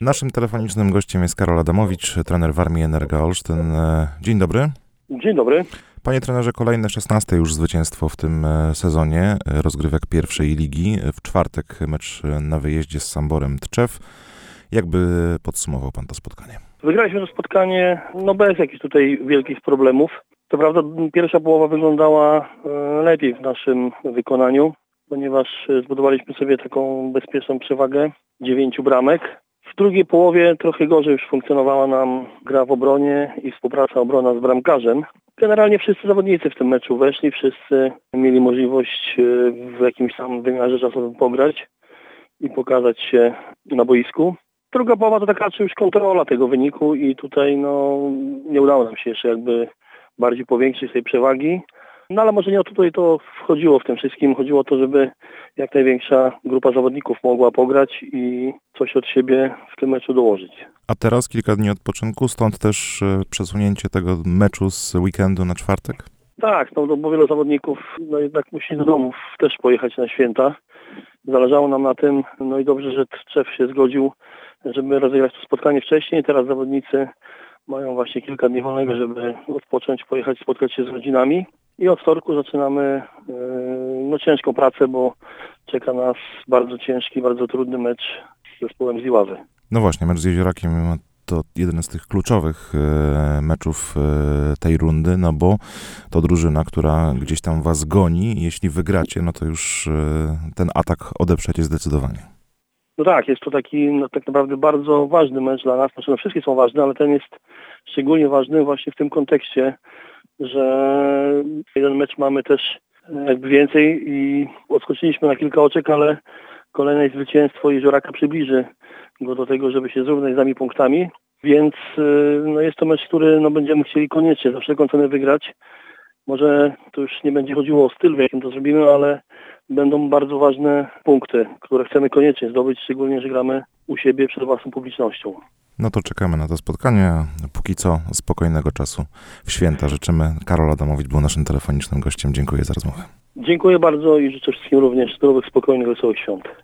Naszym telefonicznym gościem jest Karol Adamowicz, trener Warmii Energa Olsztyn. Dzień dobry. Dzień dobry. Panie trenerze, kolejne 16 już zwycięstwo w tym sezonie rozgrywek pierwszej ligi. W czwartek mecz na wyjeździe z Samborem Tczew. Jakby podsumował pan to spotkanie? Wygraliśmy to spotkanie bez jakichś tutaj wielkich problemów. To prawda, pierwsza połowa wyglądała lepiej w naszym wykonaniu, ponieważ zbudowaliśmy sobie taką bezpieczną przewagę 9 bramek. W drugiej połowie trochę gorzej już funkcjonowała nam gra w obronie i współpraca obrona z bramkarzem. Generalnie wszyscy zawodnicy w tym meczu weszli, wszyscy mieli możliwość w jakimś tam wymiarze czasowym pograć i pokazać się na boisku. Druga połowa to taka już kontrola tego wyniku i tutaj nie udało nam się jeszcze jakby bardziej powiększyć tej przewagi. Ale może nie o tutaj to wchodziło w tym wszystkim. Chodziło o to, żeby jak największa grupa zawodników mogła pograć i coś od siebie w tym meczu dołożyć. A teraz kilka dni odpoczynku, stąd też przesunięcie tego meczu z weekendu na czwartek? Tak, bo wielu zawodników jednak musi do domów też pojechać na święta. Zależało nam na tym, i dobrze, że Tczew się zgodził, żeby rozegrać to spotkanie wcześniej. Teraz zawodnicy mają właśnie kilka dni wolnego, żeby odpocząć, pojechać, spotkać się z rodzinami. I od wtorku zaczynamy ciężką pracę, bo czeka nas bardzo ciężki, bardzo trudny mecz z zespołem z Iławy. No właśnie, mecz z Jeziorakiem to jeden z tych kluczowych meczów tej rundy, bo to drużyna, która gdzieś tam was goni. Jeśli wygracie, to już ten atak odeprzecie zdecydowanie. No tak, jest to taki tak naprawdę bardzo ważny mecz dla nas. Znaczy, wszystkie są ważne, ale ten jest szczególnie ważny właśnie w tym kontekście, że jeden mecz mamy też jakby więcej i odskoczyliśmy na kilka oczek, ale kolejne zwycięstwo Jezioraka przybliży go do tego, żeby się zrównać z nami punktami. Więc jest to mecz, który będziemy chcieli koniecznie za wszelką cenę wygrać. Może to już nie będzie chodziło o styl, w jakim to zrobimy, ale będą bardzo ważne punkty, które chcemy koniecznie zdobyć, szczególnie, że gramy u siebie przed własną publicznością. No to czekamy na to spotkanie. Póki co spokojnego czasu w święta życzymy. Karol Adamowicz był naszym telefonicznym gościem. Dziękuję za rozmowę. Dziękuję bardzo i życzę wszystkim również zdrowych, spokojnych, wesołych świąt.